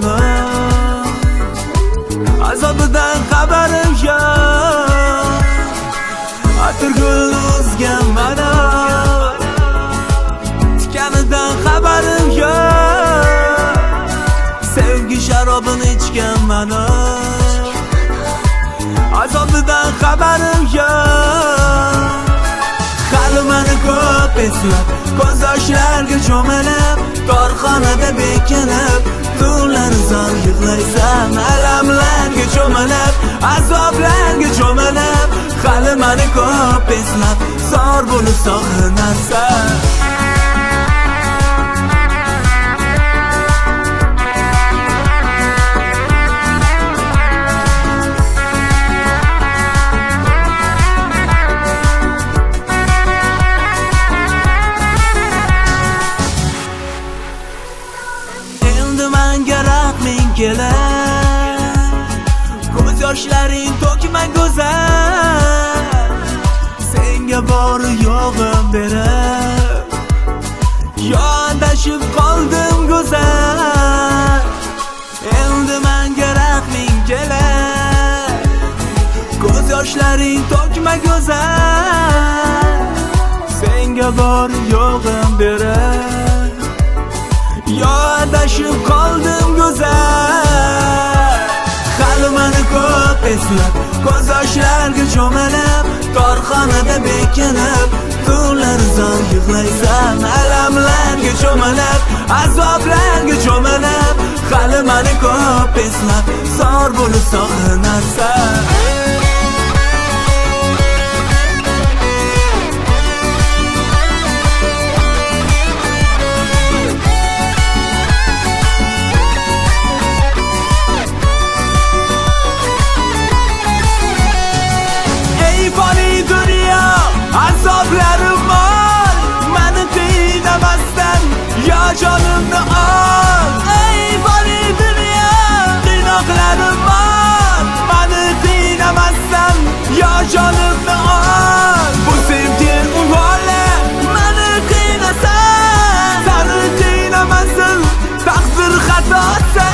mana azobidan xabarim yo'q. Atirgul uzgan mana tikanidan xabarim yo'q. Sevgi sharobini ichgan mana azobidan xabarim yo'q. Hali meni ko'p eslab, ko'z yoshlarga cho'milib, korxonada bekinib, tunlar zor yig'laysan, alamlarga cho'milib, azoblarga cho'milib. Hali meni ko'p eslab, zor bo'lib sog'inasan. Ko'z yoshlaring to'kma go'zal, senga bori yo'g'im berib yondashib qoldim go'zal. Endi menga rahming kelar, ko'z yoshlaring to'kma go'zal, senga bori yo'g'im berib yondashib qoldim go'zal. Hali meni ko'p eslab, ko'z yoshlarga cho'milib, korxonada bekinib, tunlar zor yig'laysan, alamlarga cho'milib, azoblarga cho'milib. Hali meni ko'p eslab, zor bo'lib sog'inasan. Azoblarim bor, meni qiynamasdan yo jonimni ol. Ey boli dunyo, qiynoqlarim bor, meni qiynamasdan yo jonimni ol. Bu sevgim uvoli, meni qiynasan, seni qiynamasin taqdir xatosi.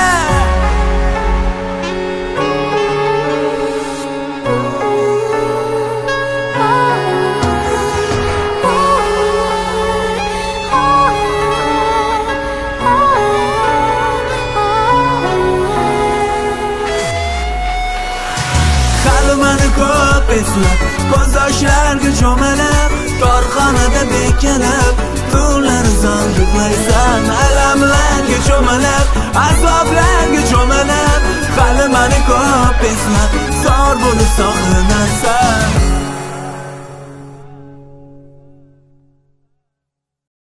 Ko'p eslab, ko'z yoshlarga cho'milib, korxonada bekinib, tunlar zor yig'laysan, alamlarga cho'milib, azoblarga cho'milib. Hali meni ko'p eslab, zor bo'lib sog'inasan.